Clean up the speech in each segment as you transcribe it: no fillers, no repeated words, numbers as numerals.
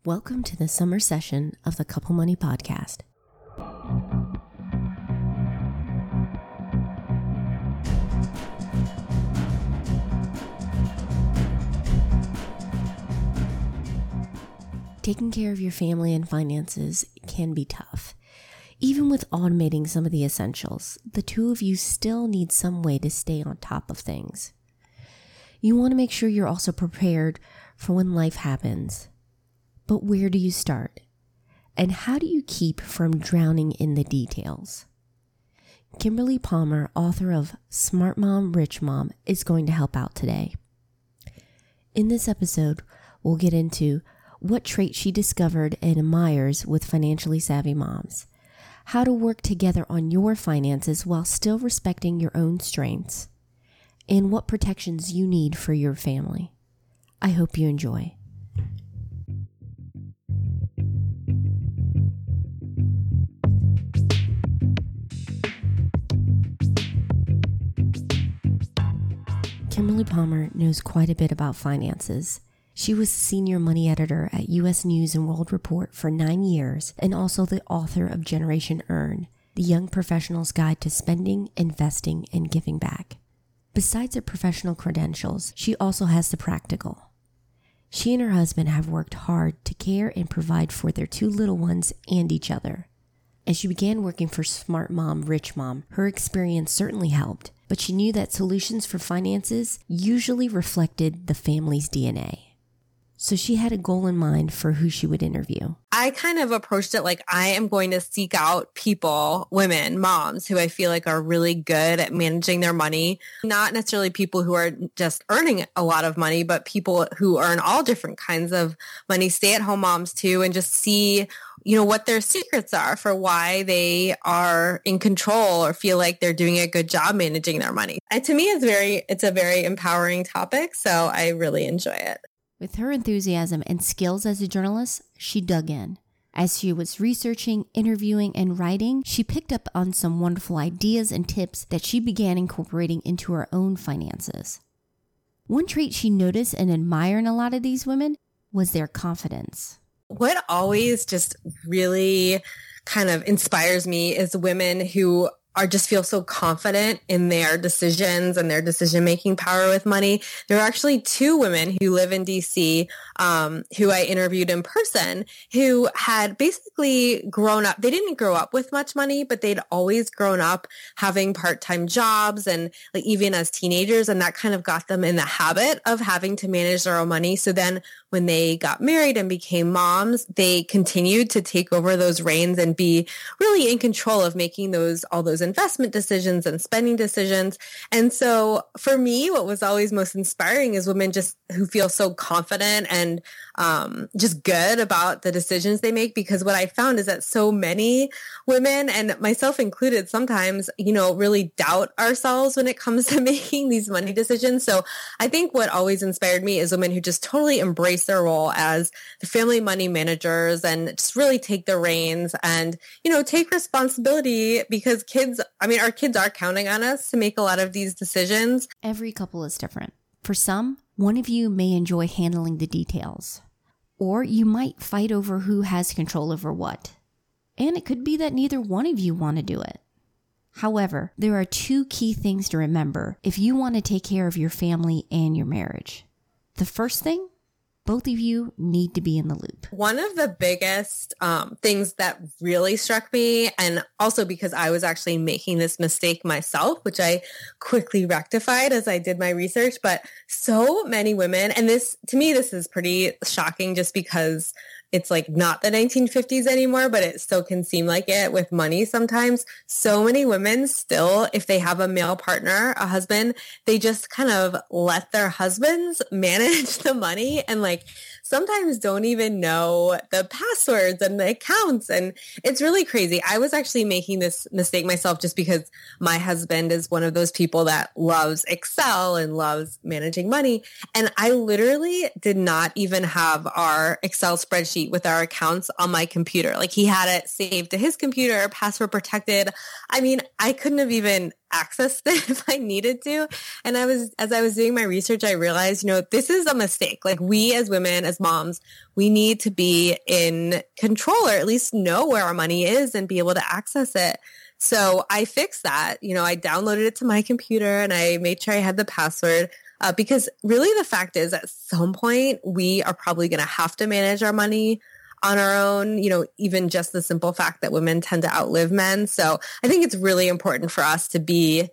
Welcome to the summer session of the Couple Money Podcast. Taking care of your family and finances can be tough. Even with automating some of the essentials, the two of you still need some way to stay on top of things. You want to make sure you're also prepared for when life happens. But where do you start? And how do you keep from drowning in the details? Kimberly Palmer, author of Smart Mom, Rich Mom, is going to help out today. In this episode, we'll get into what traits she discovered and admires with financially savvy moms, how to work together on your finances while still respecting your own strengths, and what protections you need for your family. I hope you enjoy. Kimberly Palmer knows quite a bit about finances. She was the senior money editor at U.S. News and World Report for 9 years and also the author of Generation Earn, the young professional's guide to spending, investing, and giving back. Besides her professional credentials, she also has the practical. She and her husband have worked hard to care and provide for their two little ones and each other. As she began working for Smart Mom, Rich Mom, her experience certainly helped, but she knew that solutions for finances usually reflected the family's DNA. So she had a goal in mind for who she would interview. I kind of approached it like I am going to seek out people, women, moms, who I feel like are really good at managing their money. Not necessarily people who are just earning a lot of money, but people who earn all different kinds of money, stay-at-home moms too, and just see, what their secrets are for why they are in control or feel like they're doing a good job managing their money. And to me, it's a very empowering topic, so I really enjoy it. With her enthusiasm and skills as a journalist, she dug in. As she was researching, interviewing, and writing, she picked up on some wonderful ideas and tips that she began incorporating into her own finances. One trait she noticed and admired in a lot of these women was their confidence. What always just really kind of inspires me is women who just feel so confident in their decisions and their decision-making power with money. There are actually two women who live in DC who I interviewed in person who had basically grown up. They didn't grow up with much money, but they'd always grown up having part-time jobs and like even as teenagers, and that kind of got them in the habit of having to manage their own money. So then when they got married and became moms, they continued to take over those reins and be really in control of making all those investment decisions and spending decisions. And so for me, what was always most inspiring is women just who feel so confident and just good about the decisions they make. Because what I found is that so many women, and myself included, sometimes, really doubt ourselves when it comes to making these money decisions. So I think what always inspired me is women who just totally embrace their role as the family money managers and just really take the reins and, take responsibility, because our kids are counting on us to make a lot of these decisions. Every couple is different. For some, one of you may enjoy handling the details, or you might fight over who has control over what. And it could be that neither one of you want to do it. However, there are two key things to remember if you want to take care of your family and your marriage. The first thing, both of you need to be in the loop. One of the biggest things that really struck me, and also because I was actually making this mistake myself, which I quickly rectified as I did my research, but so many women, and this is pretty shocking just because it's like not the 1950s anymore, but it still can seem like it with money sometimes. So many women still, if they have a male partner, a husband, they just kind of let their husbands manage the money and sometimes don't even know the passwords and the accounts. And it's really crazy. I was actually making this mistake myself just because my husband is one of those people that loves Excel and loves managing money. And I literally did not even have our Excel spreadsheet with our accounts on my computer. He had it saved to his computer, password protected. I mean, I couldn't have even access it if I needed to. And as I was doing my research, I realized, this is a mistake. Like, we as women, as moms, we need to be in control, or at least know where our money is and be able to access it. So I fixed that. I downloaded it to my computer and I made sure I had the password. Because really the fact is, at some point, we are probably going to have to manage our money on our own, even just the simple fact that women tend to outlive men. So I think it's really important for us to be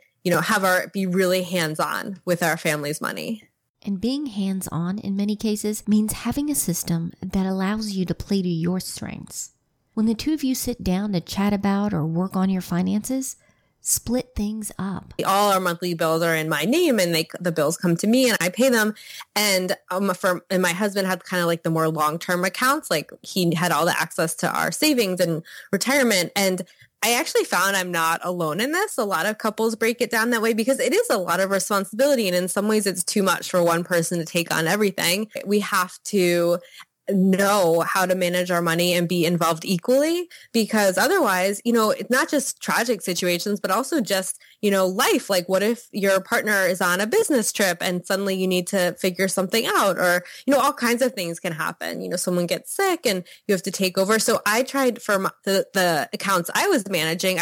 really hands-on with our family's money. And being hands-on in many cases means having a system that allows you to play to your strengths. When the two of you sit down to chat about or work on your finances, split things up. All our monthly bills are in my name, and the bills come to me and I pay them. And my husband had kind of like the more long-term accounts. Like, he had all the access to our savings and retirement. And I actually found I'm not alone in this. A lot of couples break it down that way because it is a lot of responsibility. And in some ways it's too much for one person to take on everything. We have to know how to manage our money and be involved equally, because otherwise, it's not just tragic situations, but also just, life. Like, what if your partner is on a business trip and suddenly you need to figure something out, or, all kinds of things can happen. Someone gets sick and you have to take over. So I tried for the accounts I was managing,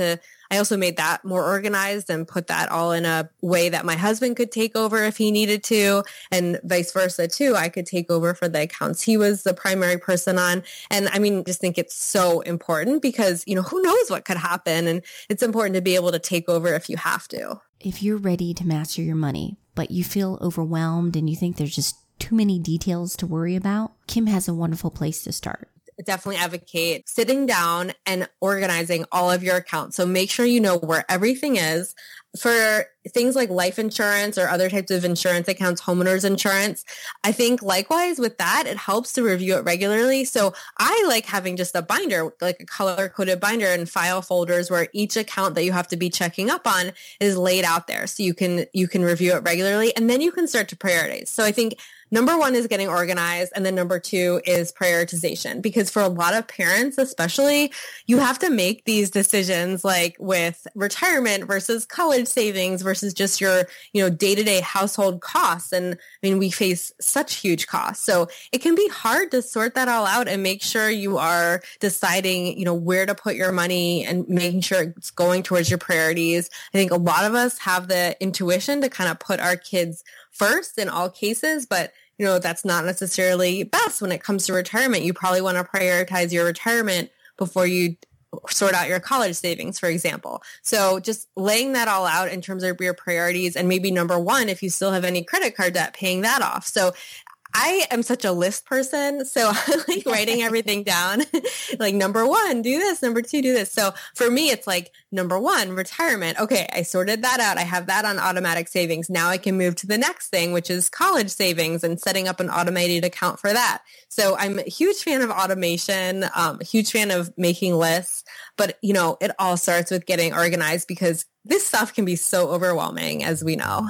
I also made that more organized and put that all in a way that my husband could take over if he needed to, and vice versa too. I could take over for the accounts he was the primary person on. And just think it's so important because, who knows what could happen, and it's important to be able to take over if you have to. If you're ready to master your money, but you feel overwhelmed and you think there's just too many details to worry about, Kim has a wonderful place to start. Definitely advocate sitting down and organizing all of your accounts. So make sure you know where everything is. For things like life insurance or other types of insurance accounts, homeowners insurance, I think likewise with that, it helps to review it regularly. So I like having just a binder, like a color-coded binder, and file folders where each account that you have to be checking up on is laid out there. So you can review it regularly, and then you can start to prioritize. So I think number one is getting organized, and then number two is prioritization. Because for a lot of parents, especially, you have to make these decisions, like with retirement versus college savings versus just your, day-to-day household costs. And we face such huge costs. So it can be hard to sort that all out and make sure you are deciding, where to put your money and making sure it's going towards your priorities. I think a lot of us have the intuition to kind of put our kids first in all cases, but that's not necessarily best when it comes to retirement. You probably want to prioritize your retirement before you sort out your college savings, for example. So just laying that all out in terms of your priorities, and maybe number one, if you still have any credit card debt, paying that off. So I am such a list person, so I like writing everything down. Like, number one, do this. Number two, do this. So for me, it's like, number one, retirement. Okay, I sorted that out. I have that on automatic savings. Now I can move to the next thing, which is college savings, and setting up an automated account for that. So I'm a huge fan of automation, a huge fan of making lists. But, it all starts with getting organized, because this stuff can be so overwhelming, as we know.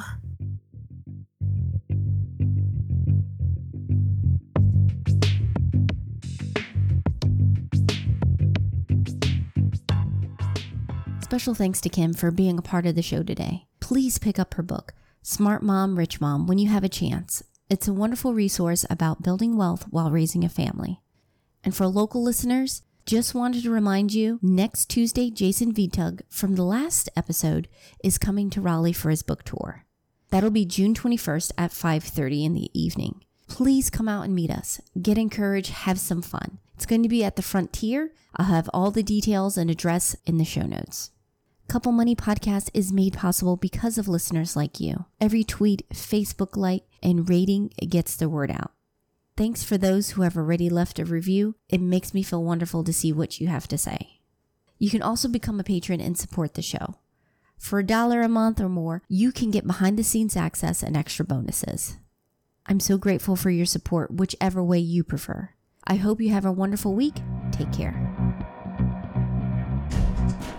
Special thanks to Kim for being a part of the show today. Please pick up her book, Smart Mom, Rich Mom, when you have a chance. It's a wonderful resource about building wealth while raising a family. And for local listeners, just wanted to remind you, next Tuesday, Jason Vitug from the last episode is coming to Raleigh for his book tour. That'll be June 21st at 5:30 in the evening. Please come out and meet us. Get encouraged, have some fun. It's going to be at the Frontier. I'll have all the details and address in the show notes. Couple Money Podcast is made possible because of listeners like you. Every tweet, Facebook like, and rating gets the word out. Thanks for those who have already left a review. It makes me feel wonderful to see what you have to say. You can also become a patron and support the show. For $1 a month or more, you can get behind-the-scenes access and extra bonuses. I'm so grateful for your support, whichever way you prefer. I hope you have a wonderful week. Take care.